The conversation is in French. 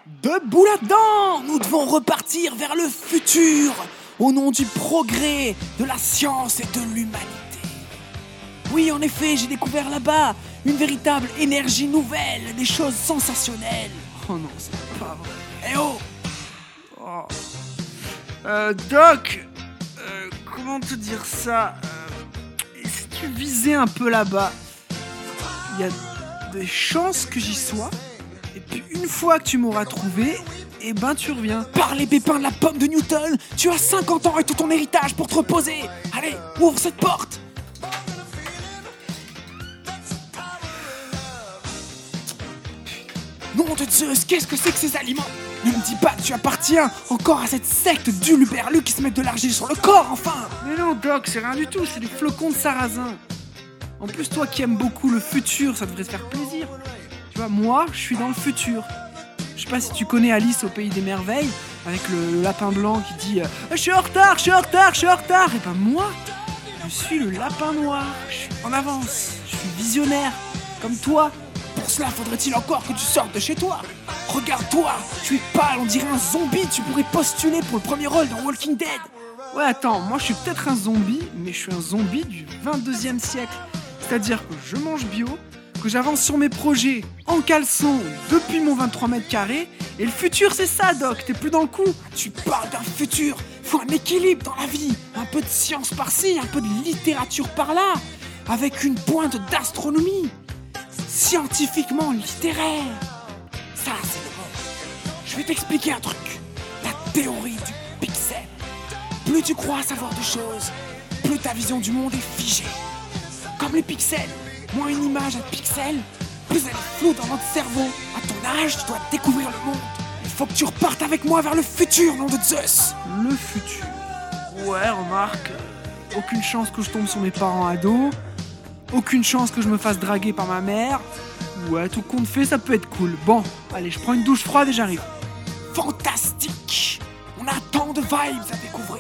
Debout là-dedans! Nous devons repartir vers le futur, au nom du progrès, de la science et de l'humanité. Oui, en effet, j'ai découvert là-bas une véritable énergie nouvelle, des choses sensationnelles. Oh non, c'est pas vrai. Eh oh! Doc, comment te dire ça? Et si tu visais un peu là-bas, il y a des chances que j'y sois. Et puis une fois que tu m'auras trouvé, eh ben tu reviens. Par les pépins de la pomme de Newton, tu as 50 ans et tout ton héritage pour te reposer. Allez, ouvre cette porte. Nom de Zeus, qu'est-ce que c'est que ces aliments? Ne me dis pas que tu appartiens encore à cette secte d'Uluberlu qui se met de l'argile sur le corps, enfin! Mais non, Doc, c'est rien du tout, c'est des flocons de sarrasin. En plus, toi qui aimes beaucoup le futur, ça devrait te faire plaisir. Tu vois, moi, je suis dans le futur. Je sais pas si tu connais Alice au Pays des Merveilles, avec le lapin blanc qui dit je suis en retard, je suis en retard, je suis en retard. Et ben moi, je suis le lapin noir. Je suis en avance, je suis visionnaire, comme toi. Pour cela, faudrait-il encore que tu sortes de chez toi? Regarde-toi, tu es pâle, on dirait un zombie. Tu pourrais postuler pour le premier rôle dans Walking Dead. Ouais, attends, moi je suis peut-être un zombie, mais je suis un zombie du 22e siècle. C'est-à-dire que je mange bio, que j'avance sur mes projets en caleçon depuis mon 23 mètres carrés. Et le futur, c'est ça, Doc, t'es plus dans le coup. Tu parles d'un futur, faut un équilibre dans la vie. Un peu de science par-ci, un peu de littérature par-là, avec une pointe d'astronomie. Scientifiquement littéraire. Ça, c'est le mot. Je vais t'expliquer un truc. La théorie du pixel. Plus tu crois savoir de choses, plus ta vision du monde est figée. Comme les pixels. Moins une image à pixels, plus elle est floue dans notre cerveau. À ton âge, tu dois découvrir le monde. Il faut que tu repartes avec moi vers le futur, nom de Zeus. Le futur. Ouais, remarque. Aucune chance que je tombe sur mes parents ados. Aucune chance que je me fasse draguer par ma mère. Ouais, tout compte fait, ça peut être cool. Bon, allez, je prends une douche froide et j'arrive. Fantastique. On a tant de vibes à découvrir.